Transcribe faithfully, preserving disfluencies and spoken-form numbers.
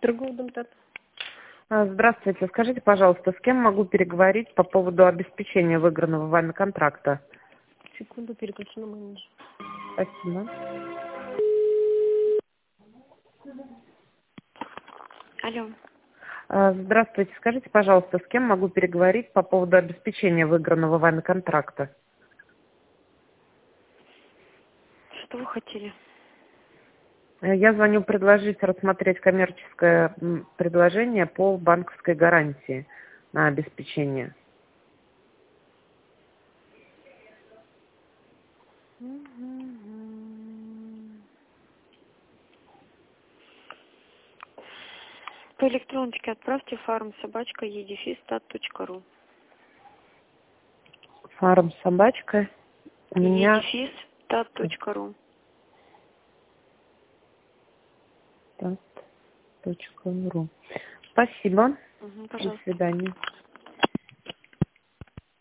Торговый дом «Тата». А, Здравствуйте. Скажите, пожалуйста, с кем могу переговорить по поводу обеспечения выигранного вами контракта? Секунду, переключу на менеджера. Спасибо. Алло. А, Здравствуйте. Скажите, пожалуйста, с кем могу переговорить по поводу обеспечения выигранного вами контракта? Что вы хотели? Э, Я звоню предложить рассмотреть коммерческое м, предложение по банковской гарантии на обеспечение. Мгм. По электроночке отправьте фарм собачка едефистат.ру. Фарм собачка. У меня едефистат.ру. точка ру. Спасибо. Угу, До пожалуйста. свидания.